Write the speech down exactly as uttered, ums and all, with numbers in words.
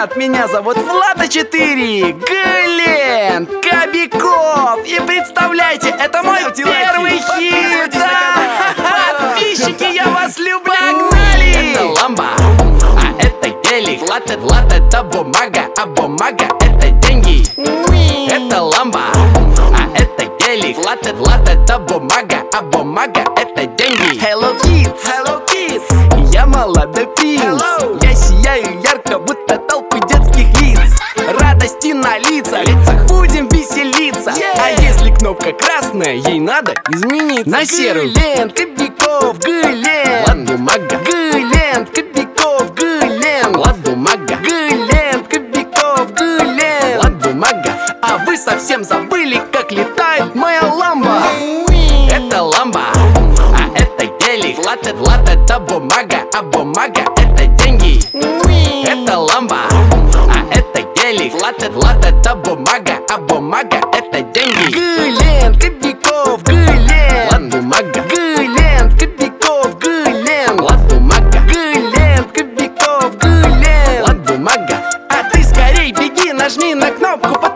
Привет, меня зовут Влад А четыре, Глент Кобяков. И представляйте, это мой Ставьте первый лайки, хит. подписывайтесь на канал. Подписчики, я вас люблю. Погнали! Это ламба, а это гелик. Влад, Влад это бумага, а бумага это деньги. Это ламба, а это гелик. Влад, Влад это бумага, а бумага это деньги. Hello Kids, Hello Kids. я молодой принц. Hello. Я сияю ярко, будто толпы детских лиц. Радости на лицах, будем веселиться. Yeah. А если кнопка красная, ей надо измениться. На серую. Глент Кобяков, Глент. Влад, бумага, Глент Кобяков, Глент. Влад, бумага, Глент Кобяков, Глент. Влад, бумага. А вы совсем забыли, как летает моя ламба. Это ламба, а это гелик. Влад, Влад это бумага, а бумага это деньги. Это ламба, а это гелик. Влад, Влад это бумага, а бумага это деньги. Глент Кобяков, Глент. Влад, бумага, Глент Кобяков, Глент. Влад, бумага, Глент Кобяков, Глент. Влад, бумага. А ты скорей беги, нажми на кнопку,